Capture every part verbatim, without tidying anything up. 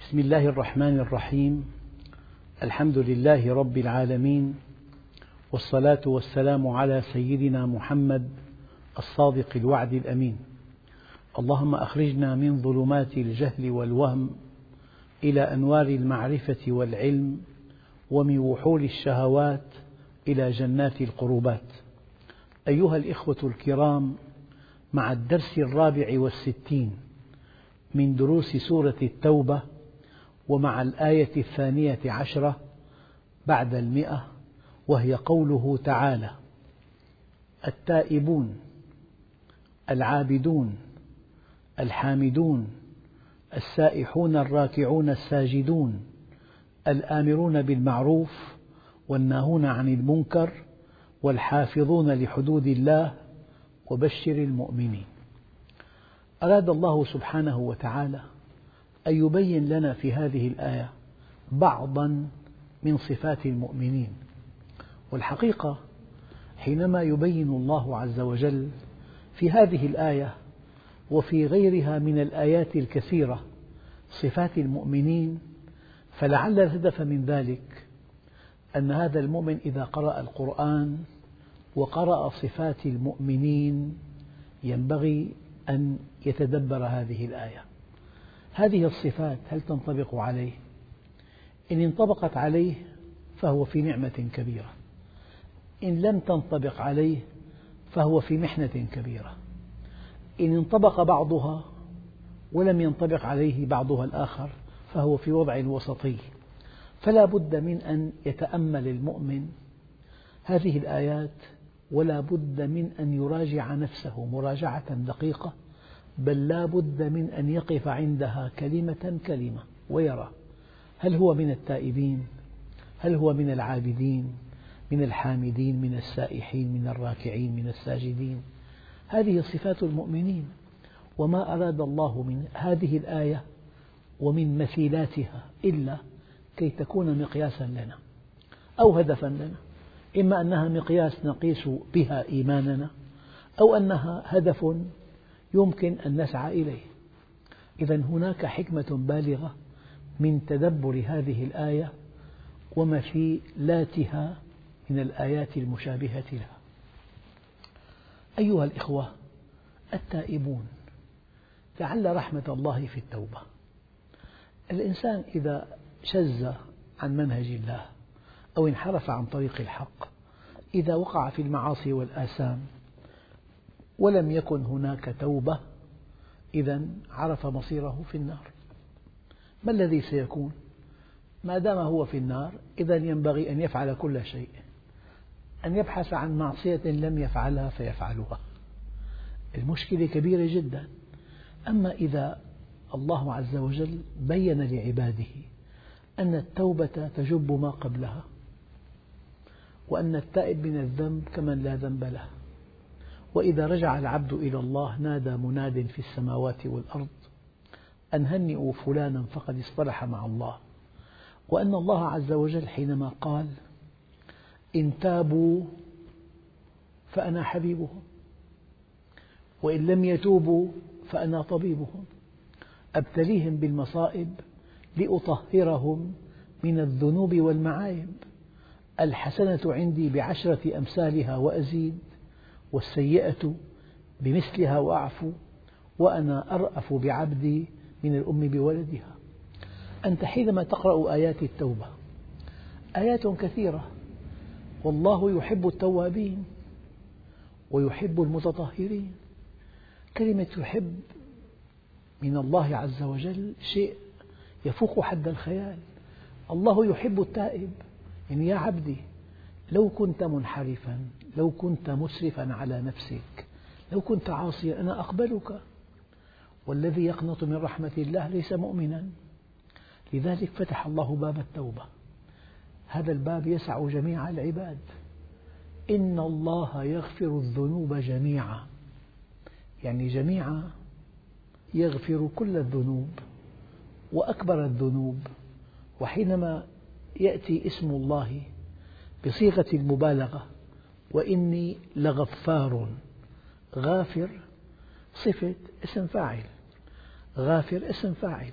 بسم الله الرحمن الرحيم. الحمد لله رب العالمين، والصلاة والسلام على سيدنا محمد الصادق الوعد الأمين. اللهم أخرجنا من ظلمات الجهل والوهم إلى أنوار المعرفة والعلم، ومن وحول الشهوات إلى جنات القربات. أيها الإخوة الكرام، مع الدرس الرابع والستين من دروس سورة التوبة، ومع الآية الثانية عشرة بعد المئة، وهي قوله تعالى: التائبون العابدون الحامدون السائحون الراكعون الساجدون الآمرون بالمعروف والناهون عن المنكر والحافظون لحدود الله وبشر المؤمنين. أراد الله سبحانه وتعالى أن يبين لنا في هذه الآية بعضا من صفات المؤمنين. والحقيقة حينما يبين الله عز وجل في هذه الآية وفي غيرها من الآيات الكثيرة صفات المؤمنين، فلعل الهدف من ذلك أن هذا المؤمن إذا قرأ القرآن وقرأ صفات المؤمنين ينبغي أن يتدبر هذه الآية. هذه الصفات هل تنطبق عليه؟ إن انطبقت عليه فهو في نعمة كبيرة، إن لم تنطبق عليه فهو في محنة كبيرة. إن انطبق بعضها ولم ينطبق عليه بعضها الآخر فهو في وضع وسطي. فلا بد من أن يتأمل المؤمن هذه الآيات، ولا بد من أن يراجع نفسه مراجعة دقيقة، بل لا بد من أن يقف عندها كلمة كلمة ويرى هل هو من التائبين، هل هو من العابدين، من الحامدين، من السائحين، من الراكعين، من الساجدين. هذه صفات المؤمنين، وما أراد الله من هذه الآية ومن مثيلاتها إلا كي تكون مقياسا لنا أو هدفا لنا، إما أنها مقياس نقيس بها إيماننا، أو أنها هدف يمكن أن نسعى إليه. إذن هناك حكمة بالغة من تدبر هذه الآية ومثيلاتها من الآيات المشابهة لها. أيها الإخوة، التائبون، لعل رحمة الله في التوبة. الإنسان إذا شذ عن منهج الله أو انحرف عن طريق الحق، إذا وقع في المعاصي والآثام ولم يكن هناك توبة، إذن عرف مصيره في النار. ما الذي سيكون؟ ما دام هو في النار، إذن ينبغي أن يفعل كل شيء، أن يبحث عن معصية لم يفعلها فيفعلها. المشكلة كبيرة جدا. أما إذا الله عز وجل بين لعباده أن التوبة تجب ما قبلها، وأن التائب من الذنب كمن لا ذنب له، وإذا رجع العبد إلى الله نادى مناد في السماوات والأرض أن هنئوا فلانا فقد اصطلح مع الله، وأن الله عز وجل حينما قال إن تابوا فأنا حبيبهم، وإن لم يتوبوا فأنا طبيبهم، أبتليهم بالمصائب لأطهرهم من الذنوب والمعايب، الحسنة عندي بعشرة أمثالها وأزيد، والسيئة بمثلها وأعفو، وأنا أرأف بعبدي من الأم بولدها. أنت حينما تقرأ آيات التوبة، آيات كثيرة، والله يحب التوابين ويحب المتطهرين. كلمة يحب من الله عز وجل شيء يفوق حد الخيال. الله يحب التائب. يعني يا عبدي، لو كنت منحرفا، لو كنت مسرفا على نفسك، لو كنت عاصيا، أنا أقبلك. والذي يقنط من رحمة الله ليس مؤمنا. لذلك فتح الله باب التوبة. هذا الباب يسع جميع العباد. إن الله يغفر الذنوب جميعا، يعني جميعا يغفر كل الذنوب وأكبر الذنوب. وحينما يأتي اسم الله بصيغة المبالغة، وإني لغفار، غافر صفة اسم فاعل، غافر اسم فاعل،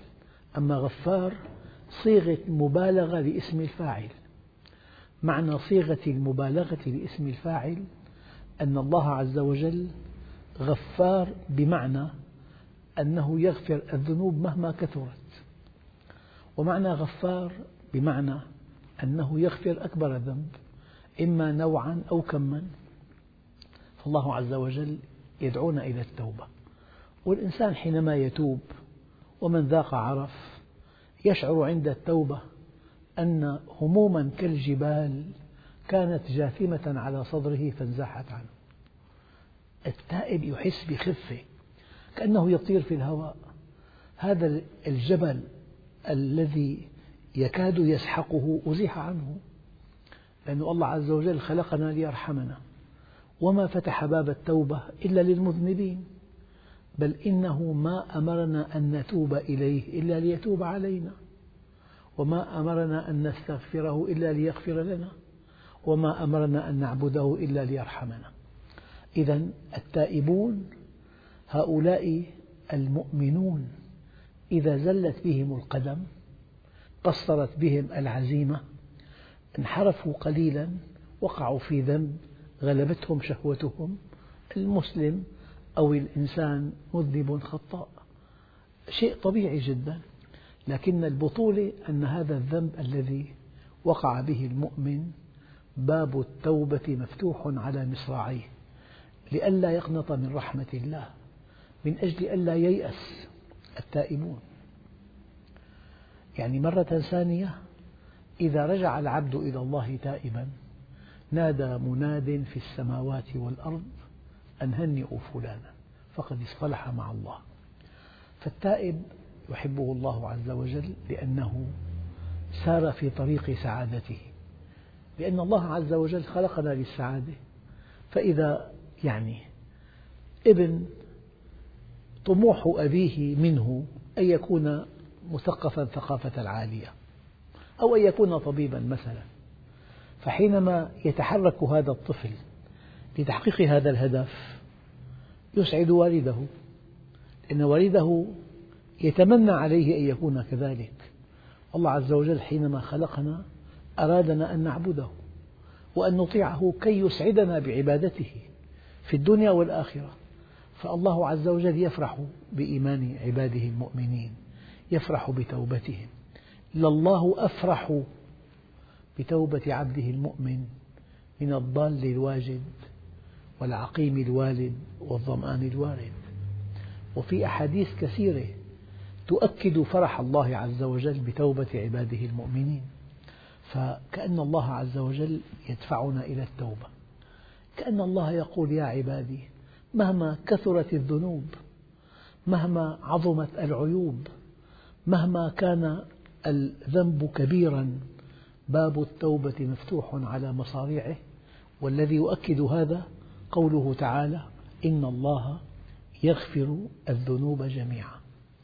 أما غفار صيغة مبالغة لاسم الفاعل. معنى صيغة المبالغة لاسم الفاعل أن الله عز وجل غفار بمعنى أنه يغفر الذنوب مهما كثرت، ومعنى غفار بمعنى أنه يغفر أكبر ذنب إما نوعا أو كما. فالله عز وجل يدعونا إلى التوبة، والإنسان حينما يتوب ومن ذاق عرف يشعر عند التوبة أن هموما كالجبال كانت جاثمة على صدره فانزاحت عنه. التائب يحس بخفة كأنه يطير في الهواء. هذا الجبل الذي يكاد يسحقه أزيح عنه، لأن الله عز وجل خلقنا ليرحمنا، وما فتح باب التوبة إلا للمذنبين، بل إنه ما أمرنا أن نتوب إليه إلا ليتوب علينا، وما أمرنا أن نستغفره إلا ليغفر لنا، وما أمرنا أن نعبده إلا ليرحمنا. إذن التائبون هؤلاء المؤمنون إذا زلت بهم القدم، قصرت بهم العزيمة، انحرفوا قليلا، وقعوا في ذنب، غلبتهم شهوتهم. المسلم أو الإنسان مذنب خطاء، شيء طبيعي جدا، لكن البطولة أن هذا الذنب الذي وقع به المؤمن باب التوبة مفتوح على مصراعيه، لئلا يقنط من رحمة الله، من أجل ألا ييأس التائبون. يعني مرة ثانية إذا رجع العبد إلى الله تائبا نادى مناد في السماوات والأرض أن هنئوا فلانا فقد اصطلح مع الله. فالتائب يحبه الله عز وجل لأنه سار في طريق سعادته، لأن الله عز وجل خلقنا للسعادة. فإذا يعني ابن طموح أبيه منه أن يكون مثقفا ثقافة العالية أو أن يكون طبيبا مثلا، فحينما يتحرك هذا الطفل لتحقيق هذا الهدف يسعد والده، لأن والده يتمنى عليه أن يكون كذلك. الله عز وجل حينما خلقنا أرادنا أن نعبده وأن نطيعه كي يسعدنا بعبادته في الدنيا والآخرة. فالله عز وجل يفرح بإيمان عباده المؤمنين، يفرح بتوبتهم. لله أفرح بتوبة عبده المؤمن من الضال الواجد والعقيم الوالد والظمآن الوارد. وفي أحاديث كثيرة تؤكد فرح الله عز وجل بتوبة عباده المؤمنين. فكأن الله عز وجل يدفعنا إلى التوبة، كأن الله يقول يا عبادي مهما كثرت الذنوب، مهما عظمت العيوب، مهما كان الذنب كبيرا، باب التوبة مفتوح على مصاريعه. والذي يؤكد هذا قوله تعالى إن الله يغفر الذنوب جميعا.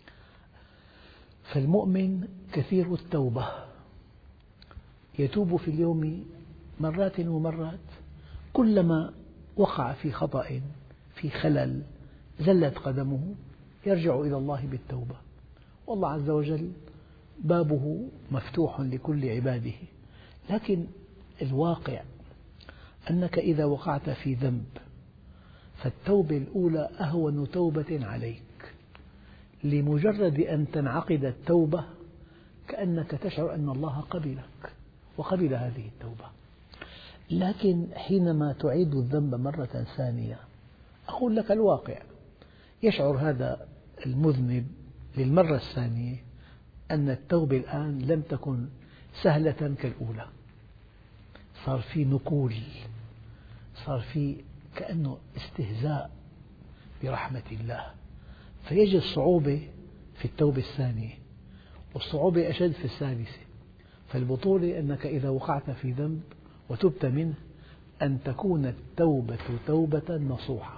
فالمؤمن كثير التوبة، يتوب في اليوم مرات ومرات، كلما وقع في خطأ في خلل زلت قدمه يرجع إلى الله بالتوبة، والله عز وجل بابه مفتوح لكل عباده. لكن الواقع أنك إذا وقعت في ذنب فالتوبة الأولى أهون توبة عليك، لمجرد أن تنعقد التوبة كأنك تشعر أن الله قبلك وقبل هذه التوبة. لكن حينما تعيد الذنب مرة ثانية، أقول لك الواقع، يشعر هذا المذنب للمرة الثانية أن التوبة الآن لم تكن سهلة كالأولى، صار في نكول، صار في كأنه استهزاء برحمة الله، فيجد صعوبة في التوبة الثانية، والصعوبة أشد في الثالثة. فالبطولة أنك إذا وقعت في ذنب وتبت منه أن تكون التوبة توبة نصوحة.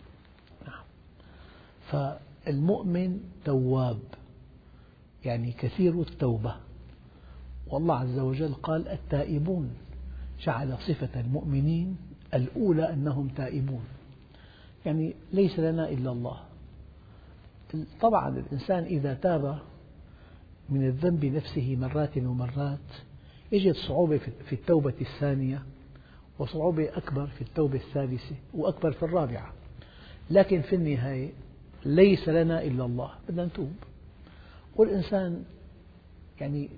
فالمؤمن تواب، يعني كثير التوبة. والله عز وجل قال التائبون، جعل صفة المؤمنين الأولى أنهم تائبون، يعني ليس لنا إلا الله. طبعا الإنسان إذا تاب من الذنب نفسه مرات ومرات يجد صعوبة في التوبة الثانية، وصعوبة أكبر في التوبة الثالثة، وأكبر في الرابعة، لكن في النهاية ليس لنا إلا الله، بدنا نتوب. والإنسان يعني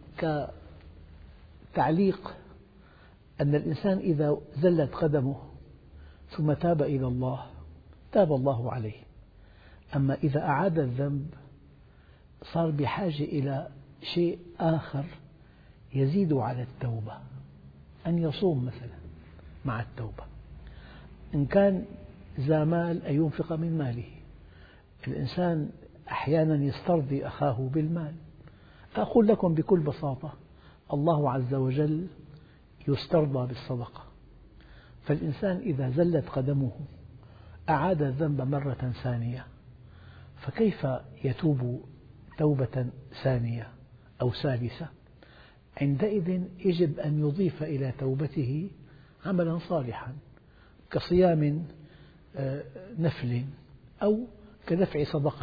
كتعليق أن الإنسان إذا زلت قدمه ثم تاب إلى الله تاب الله عليه، أما إذا أعاد الذنب صار بحاجة إلى شيء آخر يزيد على التوبة، أن يصوم مثلا مع التوبة، إن كان ذا مال أن ينفق من ماله. الإنسان أحيانا يسترضي أخاه بالمال. أقول لكم بكل بساطة الله عز وجل يسترضى بالصدقة، فالإنسان إذا زلت قدمه أعاد الذنب مرة ثانية، فكيف يتوب توبة ثانية أو ثالثة؟ عندئذ يجب أن يضيف إلى توبته عملا صالحا كصيام نفل أو كدفع صدقة.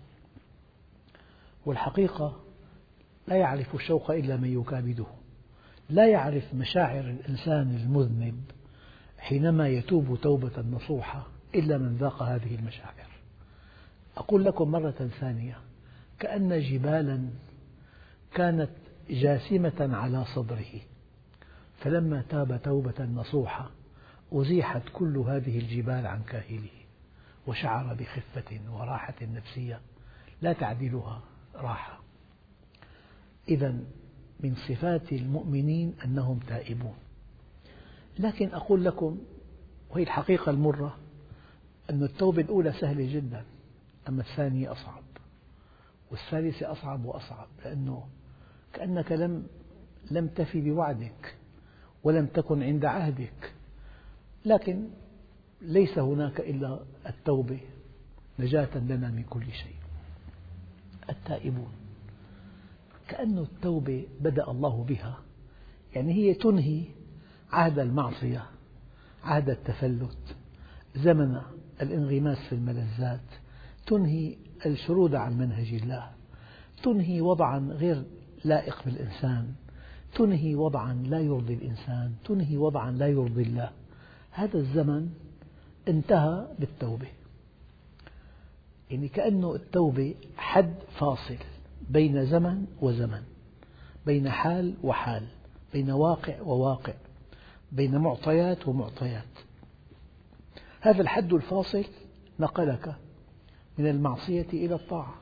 والحقيقة لا يعرف الشوق إلا من يكابده، لا يعرف مشاعر الإنسان المذنب حينما يتوب توبة نصوحة إلا من ذاق هذه المشاعر. أقول لكم مرة ثانية، كأن جبالا كانت جاسمة على صدره، فلما تاب توبة نصوحة أزيحت كل هذه الجبال عن كاهله، وشعر بخفة وراحة نفسية لا تعدلها راحة. إذا من صفات المؤمنين أنهم تائبون. لكن أقول لكم، وهي الحقيقة المرة، أن التوبة الأولى سهلة جدا، أما الثانية أصعب، والثالثة أصعب وأصعب، لأنه كأنك لم لم تفي بوعدك ولم تكن عند عهدك. لكن ليس هناك إلا التوبة نجاة لنا من كل شيء. التائبون كأن التوبة بدأ الله بها، يعني هي تنهي عهد المعصية، عهد التفلت، زمن الانغماس في الملذات، تنهي الشرود عن منهج الله، تنهي وضعا غير لائق بالإنسان، تنهي وضعا لا يرضي الإنسان، تنهي وضعا لا يرضي الله. هذا الزمن انتهى بالتوبة، يعني كأنه التوبة حد فاصل بين زمن وزمن، بين حال وحال، بين واقع وواقع، بين معطيات ومعطيات. هذا الحد الفاصل نقلك من المعصية إلى الطاعة،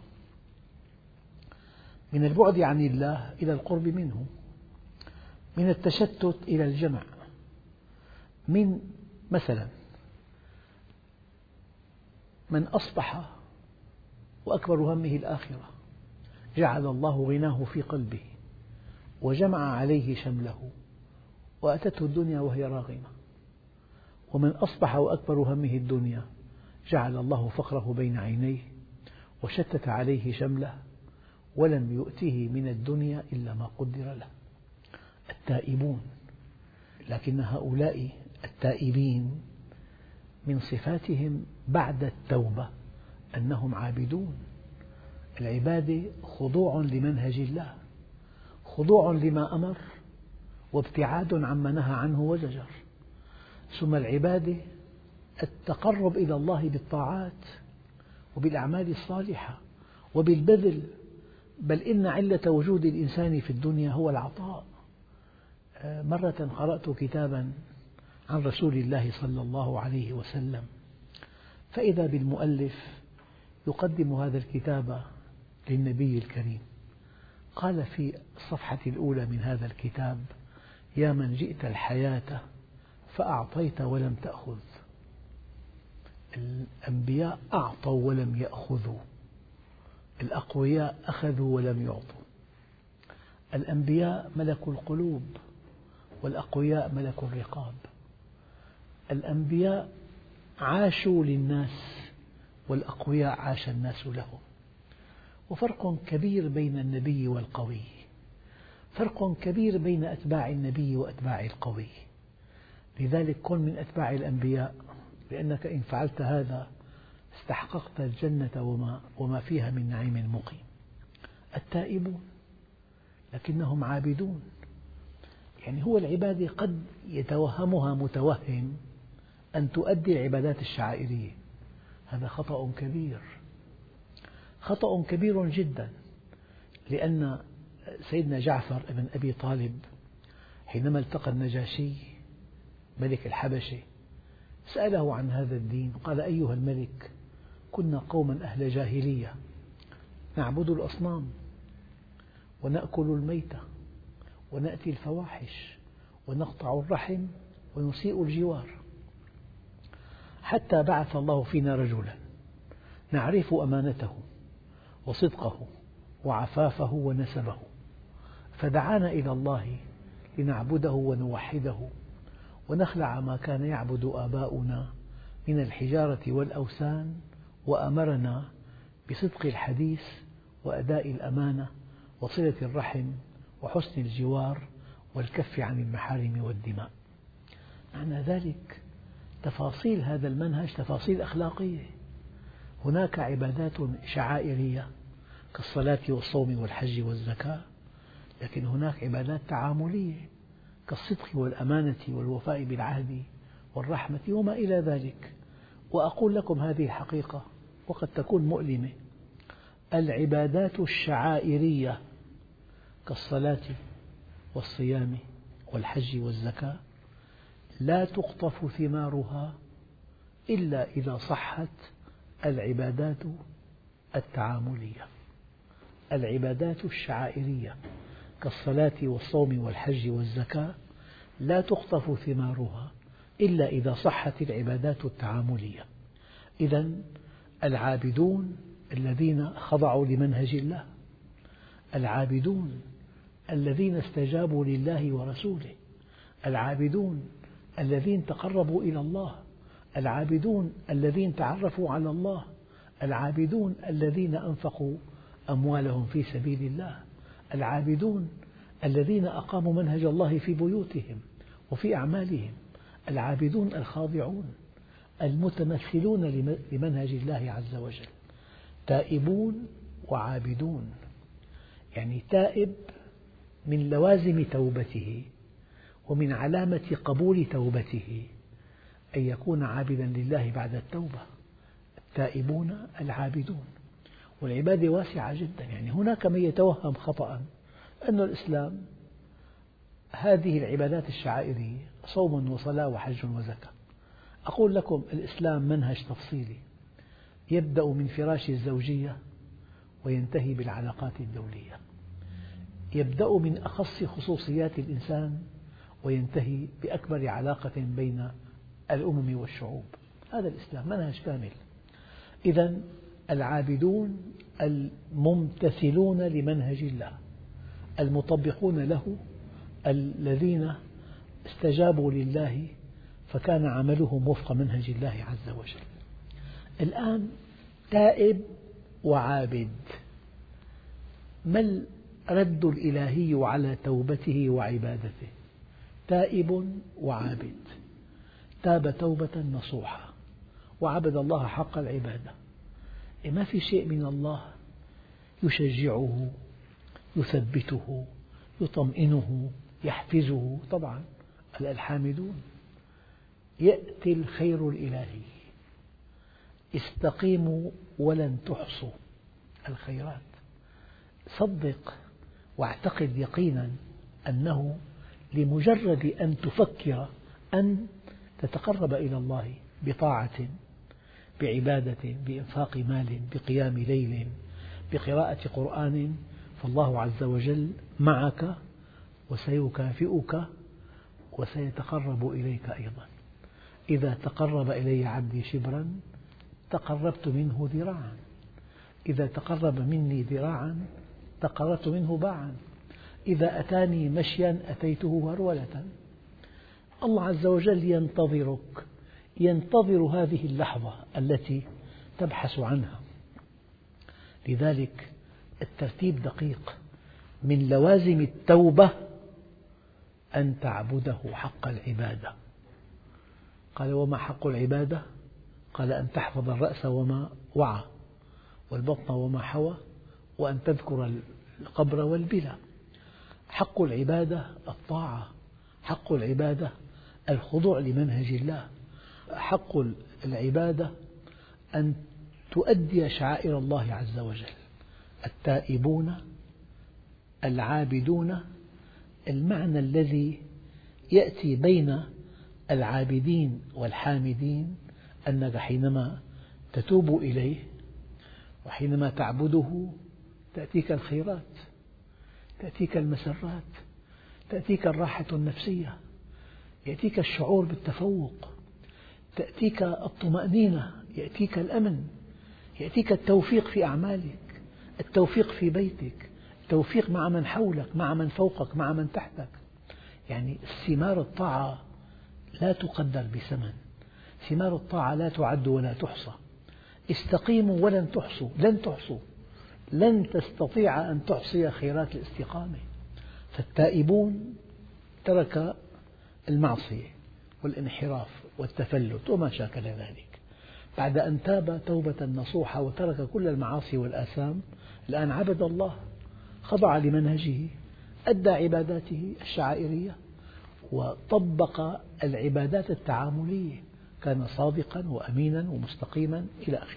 من البعد عن الله إلى القرب منه، من التشتت إلى الجمع، من مثلا من أصبح وأكبر همه الآخرة جعل الله غناه في قلبه وجمع عليه شمله وأتته الدنيا وهي راغمة، ومن أصبح وأكبر همه الدنيا جعل الله فقره بين عينيه وشتت عليه شمله ولم يؤته من الدنيا إلا ما قدر له. التائبون، لكن هؤلاء التائبين من صفاتهم بعد التوبة أنهم عابدون. العبادة خضوع لمنهج الله، خضوع لما أمر وابتعاد عما نهى عنه وزجر. ثم العبادة التقرب إلى الله بالطاعات وبالأعمال الصالحة وبالبذل، بل إن علة وجود الإنسان في الدنيا هو العطاء. مرة قرأت كتابا عن رسول الله صلى الله عليه وسلم، فإذا بالمؤلف يقدم هذا الكتاب للنبي الكريم، قال في الصفحة الأولى من هذا الكتاب: يا من جئت الحياة فأعطيت ولم تأخذ. الأنبياء أعطوا ولم يأخذوا، الأقوياء أخذوا ولم يعطوا. الأنبياء ملكوا القلوب والأقوياء ملكوا الرقاب. الأنبياء عاشوا للناس والأقوياء عاش الناس لهم. وفرق كبير بين النبي والقوي، فرق كبير بين أتباع النبي وأتباع القوي. لذلك كن من أتباع الأنبياء، لأنك إن فعلت هذا استحققت الجنة وما, وما فيها من نعيم مقيم. التائبون لكنهم عابدون. يعني هو العبادة قد يتوهمها متوهم أن تؤدي العبادات الشعائرية، هذا خطأ كبير، خطأ كبير جدا. لأن سيدنا جعفر بن أبي طالب حينما التقى النجاشي ملك الحبشة سأله عن هذا الدين، قال: أيها الملك، كنا قوما أهل جاهلية نعبد الأصنام ونأكل الميتة ونأتي الفواحش ونقطع الرحم ونسيء الجوار، حتى بعث الله فينا رجلا نعرف أمانته وصدقه وعفافه ونسبه، فدعانا إلى الله لنعبده ونوحده ونخلع ما كان يعبد آباؤنا من الحجارة والأوثان، وأمرنا بصدق الحديث وأداء الأمانة وصلة الرحم وحسن الجوار والكف عن المحارم والدماء. معنى ذلك تفاصيل هذا المنهج تفاصيل أخلاقية. هناك عبادات شعائرية كالصلاة والصوم والحج والزكاة، لكن هناك عبادات تعاملية كالصدق والأمانة والوفاء بالعهد والرحمة وما إلى ذلك. وأقول لكم هذه الحقيقة وقد تكون مؤلمة: العبادات الشعائرية كالصلاة والصيام والحج والزكاة لا تقطف ثمارها إلا إذا صحت العبادات التعاملية. العبادات الشعائرية كالصلاة والصوم والحج والزكاة لا تقطف ثمارها إلا إذا صحت العبادات التعاملية. إذن العابدون الذين خضعوا لمنهج الله، العابدون الذين استجابوا لله ورسوله، العابدون الذين تقربوا إلى الله، العابدون الذين تعرفوا على الله، العابدون الذين أنفقوا أموالهم في سبيل الله، العابدون الذين أقاموا منهج الله في بيوتهم وفي أعمالهم، العابدون الخاضعون المتمثلون لمنهج الله عز وجل. تائبون وعابدون، يعني تائب من لوازم توبته ومن علامة قبول توبته أن يكون عابدا لله بعد التوبة. التائبون العابدون. والعبادة واسعة جدا، يعني هناك من يتوهم خطأ أن الإسلام هذه العبادات الشعائرية صوم وصلاة وحج وزكاة. أقول لكم الإسلام منهج تفصيلي يبدأ من فراش الزوجية وينتهي بالعلاقات الدولية، يبدأ من أخص خصوصيات الإنسان وينتهي بأكبر علاقة بين الأمم والشعوب. هذا الإسلام منهج كامل. إذن العابدون الممتثلون لمنهج الله المطبقون له، الذين استجابوا لله فكان عملهم وفق منهج الله عز وجل. الآن تائب وعابد، ما الرد الإلهي على توبته وعبادته؟ تائب وعابد، تاب توبة نصوحة وعبد الله حق العبادة. ما في شيء من الله يشجعه يثبته يطمئنه يحفزه. طبعا الحامدون يأتي الخير الإلهي، استقيموا ولن تحصوا الخيرات. صدق واعتقد يقينا أنه لمجرد أن تفكر أن تتقرب إلى الله بطاعة، بعبادة، بإنفاق مال، بقيام ليل، بقراءة قرآن، فالله عز وجل معك وسيكافئك وسيتقرب إليك أيضا. إذا تقرب إلي عبدي شبرا تقربت منه ذراعا، إذا تقرب مني ذراعا تقربت منه باعا، إذا أتاني مشيا أتيته هرولة. الله عز وجل ينتظرك، ينتظر هذه اللحظة التي تبحث عنها. لذلك الترتيب دقيق. من لوازم التوبة أن تعبده حق العبادة. قال: وما حق العبادة؟ قال: أن تحفظ الرأس وما وعى، والبطن وما حوى، وأن تذكر القبر والبلى. حق العبادة الطاعة، حق العبادة الخضوع لمنهج الله، حق العبادة أن تؤدي شعائر الله عز وجل. التائبون العابدون، المعنى الذي يأتي بين العابدين والحامدين أنك حينما تتوب إليه وحينما تعبده تأتيك الخيرات، تأتيك المسرات، تأتيك الراحة النفسية، يأتيك الشعور بالتفوق، تأتيك الطمأنينة، يأتيك الأمن، يأتيك التوفيق في أعمالك، التوفيق في بيتك، التوفيق مع من حولك، مع من فوقك، مع من تحتك. يعني ثمار الطاعة لا تقدر بثمن، ثمار الطاعة لا تعد ولا تحصى. استقيموا ولن تحصوا، لن تحصوا، لن تستطيع أن تحصي خيرات الاستقامة. فالتائبون ترك المعصية والانحراف والتفلت وما شاكل ذلك، بعد أن تاب توبة نصوحة وترك كل المعاصي والآثام، الآن عبد الله، خضع لمنهجه، أدى عباداته الشعائرية وطبق العبادات التعاملية، كان صادقا وأمينا ومستقيما إلى آخره.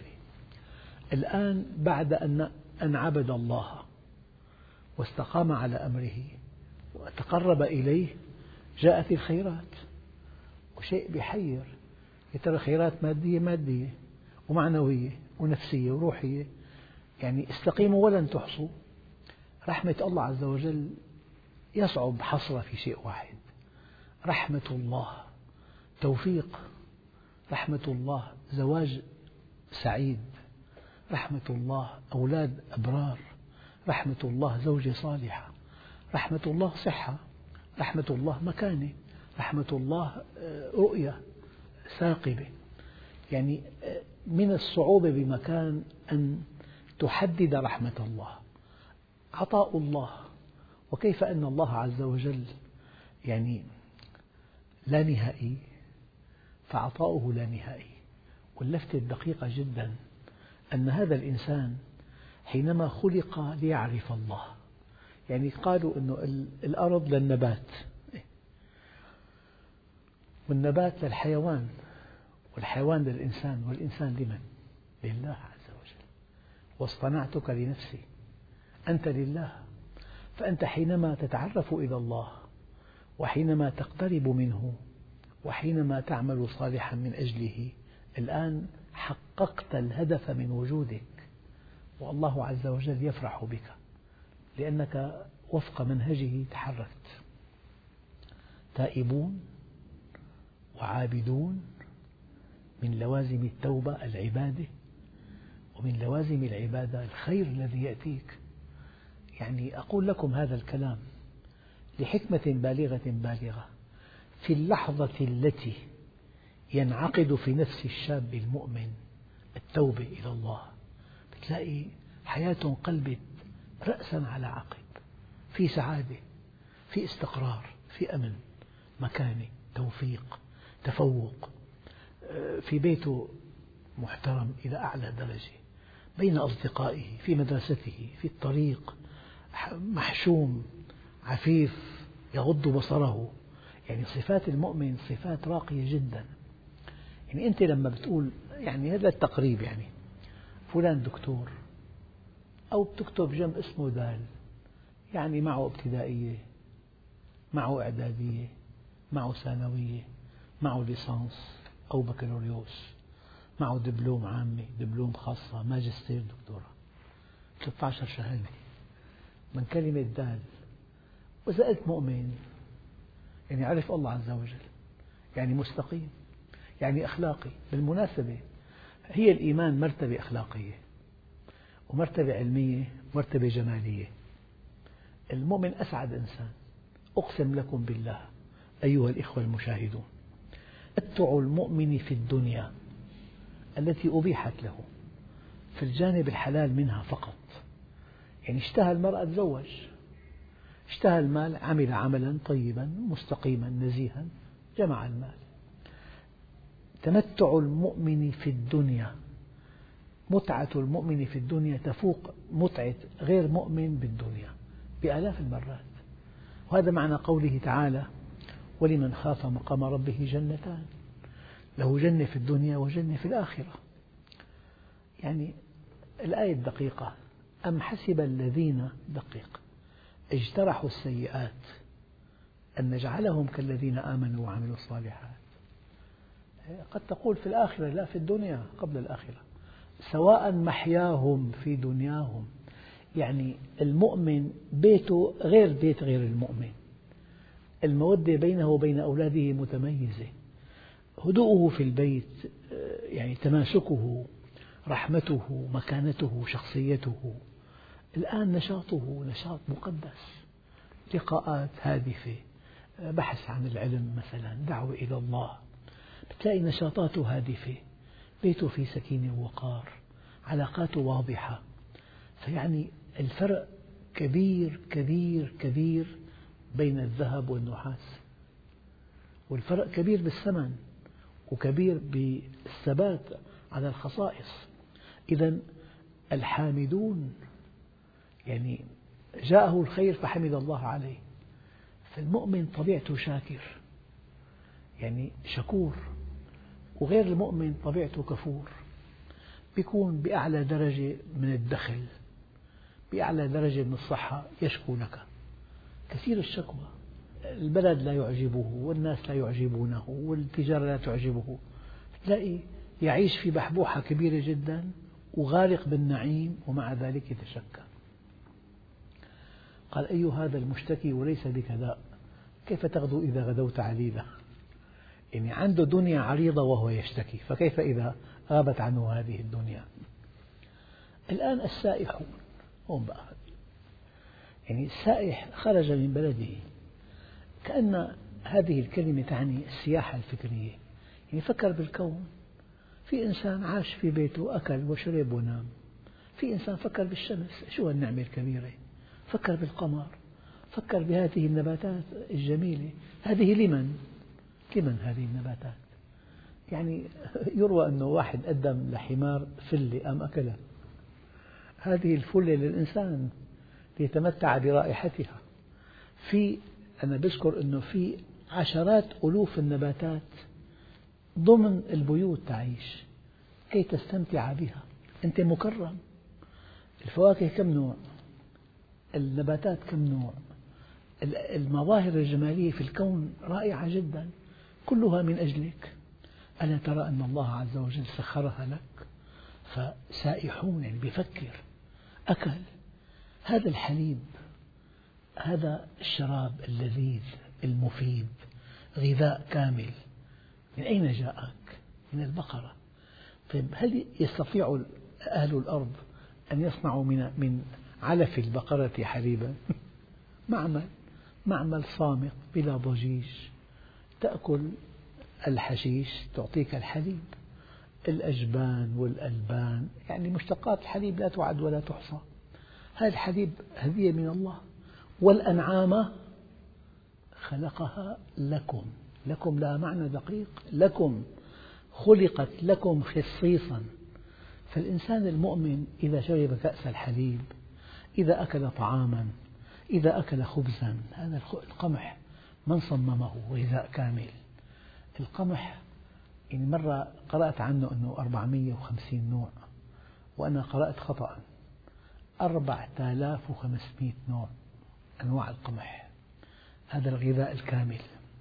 الآن بعد أن عبد الله واستقام على أمره وتقرب إليه جاءت الخيرات، وشيء بيحير، يا ترى خيرات مادية مادية ومعنوية ونفسية وروحية، يعني استقيموا ولن تحصوا. رحمة الله عز وجل يصعب حصرها في شيء واحد، رحمة الله توفيق، رحمة الله زواج سعيد، رحمة الله أولاد أبرار، رحمة الله زوجة صالحة، رحمة الله صحة، رحمة الله مكانة، رحمة الله رؤية ثاقبة. يعني من الصعوبة بمكان أن تحدد رحمة الله. عطاء الله، وكيف أن الله عز وجل يعني لا نهائي فعطاؤه لا نهائي. واللفتة الدقيقة جدا أن هذا الإنسان حينما خلق ليعرف الله، يعني قالوا أن الأرض للنبات والنبات للحيوان والحيوان للإنسان والإنسان لمن؟ لله عز وجل. واصطنعتك لنفسي، أنت لله. فأنت حينما تتعرف إلى الله وحينما تقترب منه وحينما تعمل صالحا من أجله، الآن حققت الهدف من وجودك، والله عز وجل يفرح بك لأنك وفق منهجه تحركت. تائبون وعابدون، من لوازم التوبة العبادة، ومن لوازم العبادة الخير الذي يأتيك. يعني أقول لكم هذا الكلام لحكمة بالغة بالغة. في اللحظة التي ينعقد في نفس الشاب المؤمن التوبة إلى الله، بتلاقي حياته انقلبت رأسا على عقب، في سعادة، في استقرار، في أمن، مكانة، توفيق، تفوق، في بيته محترم إلى أعلى درجة، بين أصدقائه، في مدرسته، في الطريق، محشوم، عفيف، يغض بصره. يعني صفات المؤمن صفات راقية جدا. يعني أنت لما بتقول، يعني هذا التقريب، يعني فلان دكتور أو بتكتب جنب اسمه دال، يعني معه ابتدائية، معه إعدادية، معه ثانوية، معه ليسانس أو بكالوريوس، معه دبلوم عامة، دبلوم خاصة، ماجستير، دكتوراه، ثلاثة عشر شهادة من كلمة دال. وإذا قلت مؤمن يعني عرف الله عز وجل، يعني مستقيم، يعني أخلاقي. بالمناسبة هي الإيمان مرتبة أخلاقية ومرتبة علمية ومرتبة جمالية. المؤمن أسعد إنسان. أقسم لكم بالله أيها الإخوة المشاهدون، تمتع المؤمن في الدنيا التي أبيحت له في الجانب الحلال منها فقط. يعني اشتهى المرأة تزوج، اشتهى المال عمل عملا طيبا مستقيما نزيها جمع المال. تمتع المؤمن في الدنيا، متعة المؤمن في الدنيا تفوق متعة غير مؤمن بالدنيا بآلاف المرات. وهذا معنى قوله تعالى: ولمن خاف مقام ربه جنتان، له جنة في الدنيا وجنة في الآخرة. يعني الآية الدقيقة: أم حسب الذين دقيق اجترحوا السيئات أن نجعلهم كالذين آمنوا وعملوا الصالحات. قد تقول في الآخرة، لا، في الدنيا قبل الآخرة. سواء محياهم في دنياهم، يعني المؤمن بيته غير بيت غير المؤمن، المودة بينه وبين أولاده متميزة، هدوءه في البيت، يعني تماسكه، رحمته، مكانته، شخصيته. الآن نشاطه نشاط مقدس، لقاءات هادفة، بحث عن العلم مثلا، دعوة إلى الله، بتلاقي نشاطاته هادفة، بيته فيه سكينة ووقار، علاقاته واضحة. فيعني الفرق كبير كبير كبير بين الذهب والنحاس، والفرق كبير بالثمن وكبير بالثبات على الخصائص. إذا الحامدون، يعني جاءه الخير فحمد الله عليه. فالمؤمن طبيعته شاكر، يعني شكور، وغير المؤمن طبيعته كفور، بيكون بأعلى درجة من الدخل، بأعلى درجة من الصحة، يشكو لك كثير الشكوى. البلد لا يعجبه، والناس لا يعجبونه، والتجارة لا تعجبه، تلاقي يعيش في بحبوحة كبيرة جدا وغارق بالنعيم، ومع ذلك يتشكى. قال: أي هذا المشتكي وليس بك داء، كيف تغدو إذا غدوت عليلا؟ يعني عنده دنيا عريضة وهو يشتكي، فكيف إذا غابت عنه هذه الدنيا؟ الآن السائحون، هم بقى، يعني السائح خرج من بلده، كأن هذه الكلمة تعني السياحة الفكرية. يعني فكر بالكون، في إنسان عاش في بيته، أكل وشرب ونام. في إنسان فكر بالشمس، شو هالنعمة الكبيرة، فكر بالقمر، فكر بهذه النباتات الجميلة. هذه لمن؟ لمن هذه النباتات؟ يعني يروى أنه واحد قدم لحمار فلة قام أكلها. هذه الفلة للإنسان ليتمتع برائحتها. في أنا بذكر أنه في عشرات ألوف النباتات ضمن البيوت تعيش كي تستمتع بها. أنت مكرم. الفواكه كم نوع، النباتات كم نوع، المظاهر الجمالية في الكون رائعة جدا، كلها من أجلك. ألا ترى أن الله عز وجل سخرها لك؟ فسائحون، يعني بيفكر. أكل هذا الحليب، هذا الشراب اللذيذ المفيد، غذاء كامل، من أين جاءك؟ من البقرة. طيب، هل يستطيع أهل الأرض أن يصنعوا من من علف البقرة حليبا؟ معمل معمل صامت بلا ضجيج، تأكل الحشيش تعطيك الحليب. الأجبان والألبان، يعني مشتقات الحليب لا تعد ولا تحصى. هذا الحليب هدية من الله. والأنعام خلقها لكم، لكم لها معنى دقيق، لكم، خلقت لكم خصيصا. فالإنسان المؤمن إذا شرب كأس الحليب، إذا أكل طعاما، إذا أكل خبزا، هذا القمح من صممه غذاء كامل. القمح، يعني مرة قرأت عنه أنه أربعمئة وخمسين نوع، وأنا قرأت خطأ، أربعة آلاف وخمسمئة نوع أنواع القمح. هذا الغذاء الكامل.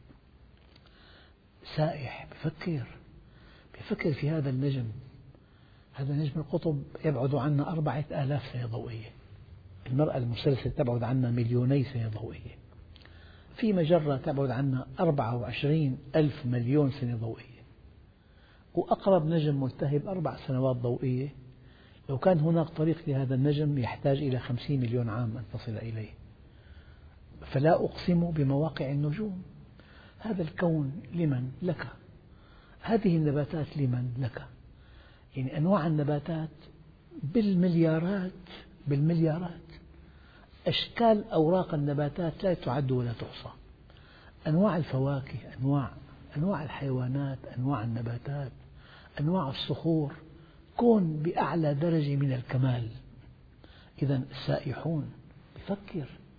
سائح بفكر بفكر في هذا النجم. هذا نجم القطب يبعد عنا أربعة آلاف سنة ضوئية. المرأة المسلسل تبعد عنا مليوني سنة ضوئية. في مجرة تبعد عنا أربعة وعشرين ألف مليون سنة ضوئية. وأقرب نجم ملتهب أربع سنوات ضوئية. لو كان هناك طريق لهذا النجم يحتاج إلى خمسين مليون عام أن تصل إليه. فلا أقسم بمواقع النجوم. هذا الكون لمن؟ لك. هذه النباتات لمن؟ لك. يعني أنواع النباتات بالمليارات بالمليارات. أشكال أوراق النباتات لا تعد ولا تحصى. أنواع الفواكه، أنواع أنواع الحيوانات، أنواع النباتات، أنواع الصخور، كون بأعلى درجة من الكمال. إذا السائحون بفكر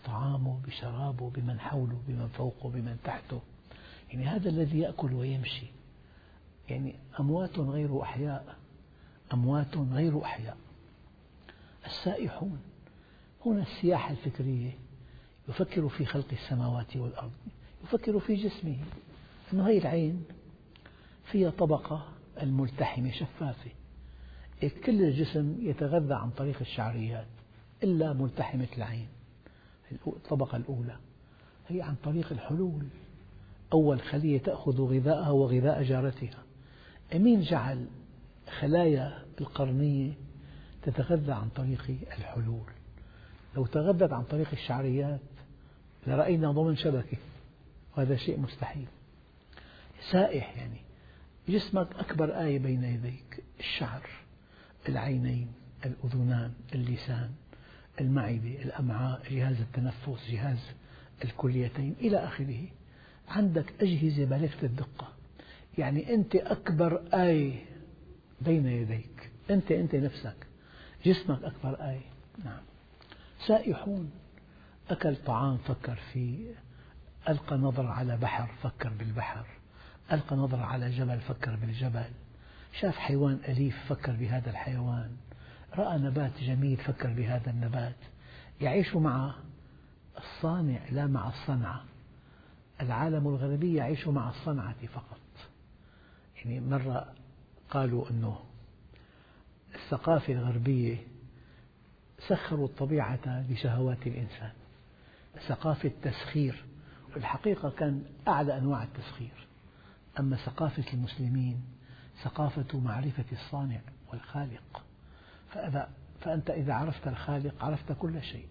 بطعامه بشرابه بمن حوله بمن فوقه بمن تحته. يعني هذا الذي يأكل ويمشي، يعني أموات غير أحياء، أموات غير أحياء. السائحون هنا السياحة الفكرية، يفكر في خلق السماوات والأرض، يفكر في جسمه، أنه هذه العين فيها طبقة الملتحمة شفافة، كل الجسم يتغذى عن طريق الشعريات إلا ملتحمة العين الطبقة الأولى، هي عن طريق الحلول، أول خلية تأخذ غذاءها وغذاء جارتها. مين جعل خلايا القرنية تتغذى عن طريق الحلول؟ لو تغذت عن طريق الشعريات لرأينا ضمن شبكة، وهذا شيء مستحيل. سائح يعني جسمك أكبر آية بين يديك، الشعر، العينين، الأذنان، اللسان، المعدة، الأمعاء، جهاز التنفس، جهاز الكليتين إلى آخره. عندك أجهزة بالغة الدقة، يعني أنت أكبر آية بين يديك، أنت أنت نفسك، جسمك أكبر آية. نعم. سائحون، أكل طعام فكر فيه، ألقى نظر على بحر فكر بالبحر، ألقى نظر على جبل فكر بالجبل، شاف حيوان أليف فكر بهذا الحيوان، رأى نبات جميل فكر بهذا النبات. يعيش مع الصانع لا مع الصنعة. العالم الغربي يعيش مع الصنعة فقط. يعني مرة قالوا أنه الثقافة الغربية سخروا الطبيعة لشهوات الإنسان، ثقافة تسخير، والحقيقة كان أعلى أنواع التسخير. أما ثقافة المسلمين ثقافة معرفة الصانع والخالق، فأنت إذا عرفت الخالق عرفت كل شيء.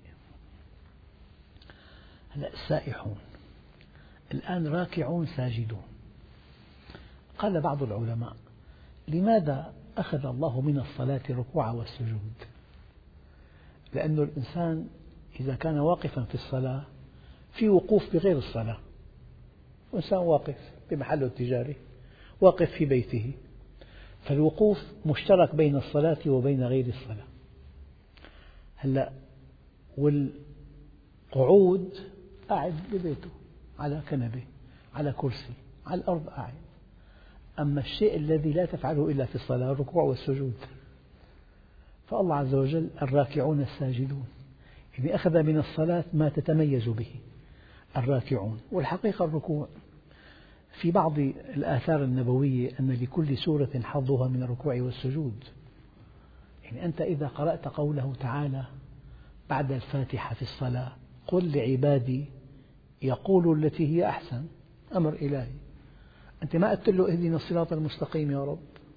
هلأ السائحون، الآن راكعون ساجدون. قال بعض العلماء: لماذا أخذ الله من الصلاة الركوع والسجود؟ لأن الإنسان إذا كان واقفا في الصلاة في وقوف بغير الصلاة، إنسان واقف بمحله التجاري، واقف في بيته، فالوقوف مشترك بين الصلاة وبين غير الصلاة. هلأ والقعود قاعد ببيته على كنبة على كرسي على الأرض قاعد. أما الشيء الذي لا تفعله إلا في الصلاة الركوع والسجود، فالله عز وجل الراكعون الساجدون، يعني أخذ من الصلاة ما تتميز به الراكعون. والحقيقة الركوع في بعض الآثار النبوية أن لكل سورة حظها من الركوع والسجود. يعني أنت إذا قرأت قوله تعالى بعد الفاتحة في الصلاة: قل لعبادي يقولوا التي هي أحسن، أمر إلهي، أنت ما قلت له اهدنا الصراط المستقيم يا رب،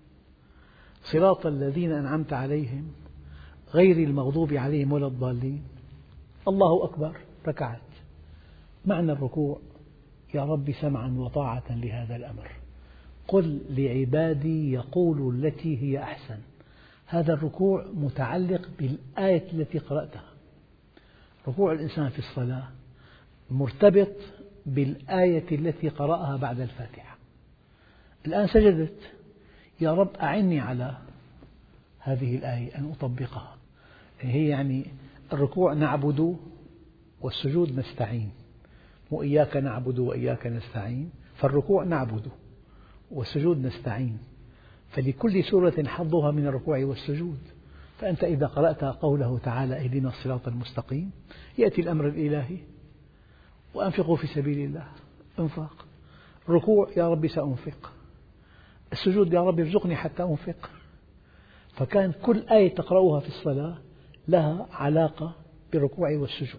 صراط الذين أنعمت عليهم غير المغضوب عليهم ولا الضالين. الله أكبر، ركعت. معنى الركوع: يا رب سمعا وطاعة لهذا الأمر، قل لعبادي يقولوا التي هي أحسن. هذا الركوع متعلق بالآية التي قرأتها. ركوع الإنسان في الصلاة مرتبط بالآية التي قرأها بعد الفاتحة. الآن سجدت، يا رب أعني على هذه الآية أن أطبقها. هي يعني الركوع نعبد والسجود نستعين، وإياك نعبد وإياك نستعين، فالركوع نعبد والسجود نستعين، فلكل سورة حظها من الركوع والسجود. فأنت إذا قرأت قوله تعالى اهدنا الصراط المستقيم يأتي الأمر الإلهي: وأنفقوا في سبيل الله، انفاق. الركوع: يا رب سأنفق. السجود: يا رب ارزقني حتى أنفق. فكان كل آية تقرأها في الصلاة لها علاقة بالركوع والسجود.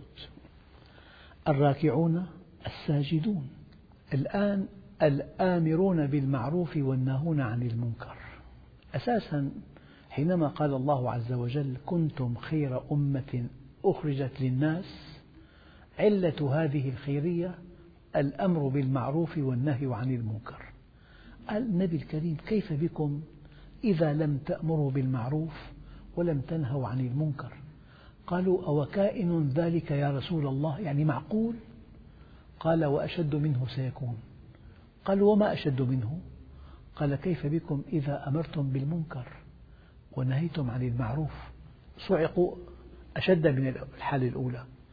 الراكعون الساجدون. الآن الآمرون بالمعروف والناهون عن المنكر. أساسا حينما قال الله عز وجل كنتم خير أمة أخرجت للناس، علة هذه الخيرية الأمر بالمعروف والنهي عن المنكر. قال النبي الكريم: كيف بكم إذا لم تأمروا بالمعروف ولم تنهوا عن المنكر؟ قالوا: أو كائن ذلك يا رسول الله، يعني معقول؟ قال: وأشد منه سيكون. قالوا: وما أشد منه؟ قال: كيف بكم إذا أمرتم بالمنكر ونهيتم عن المعروف؟ صعقوا أشد من الحالة الأولى.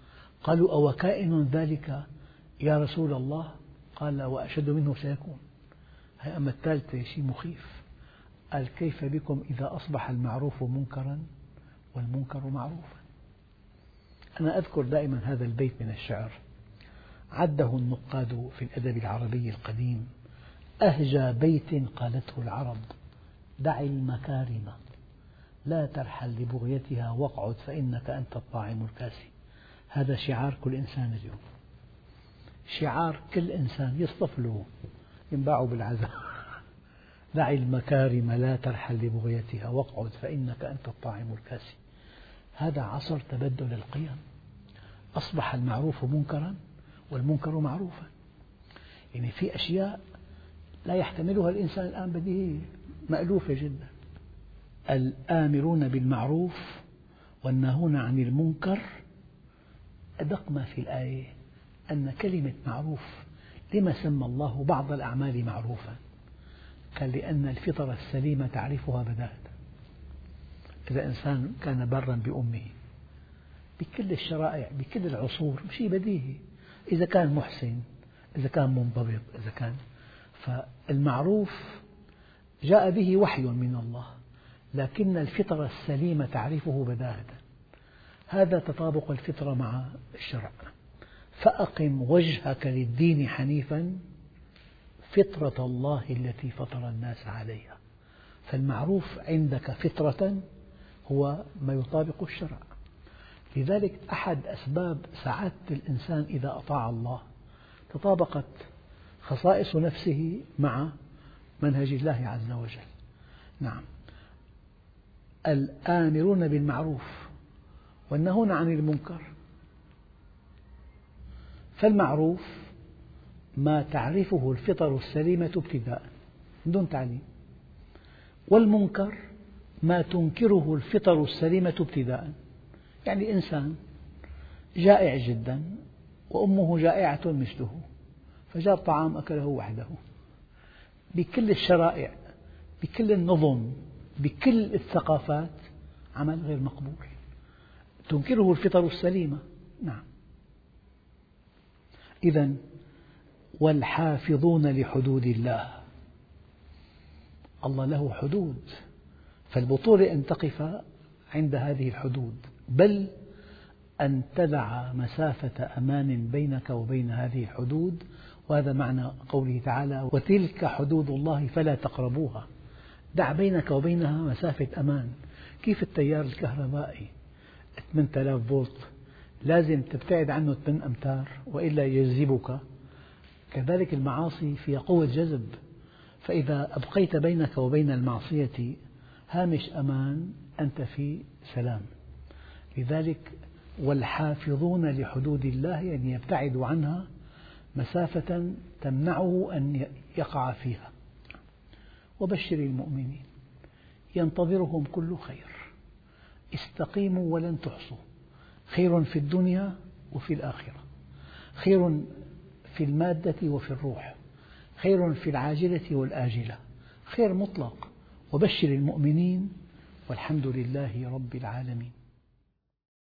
قالوا أو كائن ذلك يا رسول الله؟ قال وأشد منه سيكون. هي أما الثالثة شيء مخيف، قال كيف بكم إذا أصبح المعروف منكرا والمنكر معروفا. أنا أذكر دائما هذا البيت من الشعر، عده النقاد في الأدب العربي القديم أهجى بيت قالته العرب: دع المكارم لا ترحل لبغيتها واقعد فإنك أنت الطاعم الكاسي. هذا شعار كل إنسان اليوم، شعار كل إنسان يصطف له ينباع بالعزاء. دع المكارم لا ترحل لبغيتها واقعد فإنك أنت الطاعم الكاسي. هذا عصر تبدل القيم، أصبح المعروف منكرا والمنكر معروفا. يعني في أشياء لا يحتملها الإنسان الآن بديهية، مألوفة جدا. الآمرون بالمعروف والناهون عن المنكر، أدق ما في الآية أن كلمة معروف لما سمى الله بعض الأعمال معروفا؟ قال لأن الفطرة السليمة تعرفها بداهة. إذا إنسان كان برا بأمه بكل الشرائع بكل العصور شيء بديهي، إذا كان محسن، إذا كان منضبط، إذا كان، فالمعروف جاء به وحي من الله، لكن الفطرة السليمة تعرفه بداهة. هذا تطابق الفطرة مع الشرع. فأقم وجهك للدين حنيفا فطرة الله التي فطر الناس عليها. فالمعروف عندك فطرة هو ما يطابق الشرع. لذلك أحد أسباب سعادة الإنسان إذا أطاع الله تطابقت خصائص نفسه مع منهج الله عز وجل. نعم، الآمرون بالمعروف والناهون عن المنكر. فالمعروف ما تعرفه الفطر السليمة ابتداء من دون تعليم، والمنكر ما تنكره الفطر السليمة ابتداء. يعني إنسان جائع جدا وأمه جائعة مثله، فجاب طعام أكله وحده، بكل الشرائع بكل النظم بكل الثقافات عمل غير مقبول، تنكره الفطر السليمة. نعم. إذن والحافظون لحدود الله، الله له حدود، فالبطولة أن تقف عند هذه الحدود، بل أن تدع مسافة أمان بينك وبين هذه الحدود. وهذا معنى قوله تعالى وتلك حدود الله فلا تقربوها. دع بينك وبينها مسافة أمان. كيف التيار الكهربائي ثمانية آلاف فولت لازم تبتعد عنه ثمانية أمتار وإلا يجذبك، كذلك المعاصي فيها قوة جذب، فإذا أبقيت بينك وبين المعصية هامش أمان أنت في سلام. لذلك والحافظون لحدود الله يعني يبتعد عنها مسافة تمنعه أن يقع فيها. وبشر المؤمنين ينتظرهم كل خير، استقيموا ولن تحصوا، خير في الدنيا وفي الآخرة، خير في المادة وفي الروح، خير في العاجلة والآجلة، خير مطلق. وبشر المؤمنين والحمد لله رب العالمين.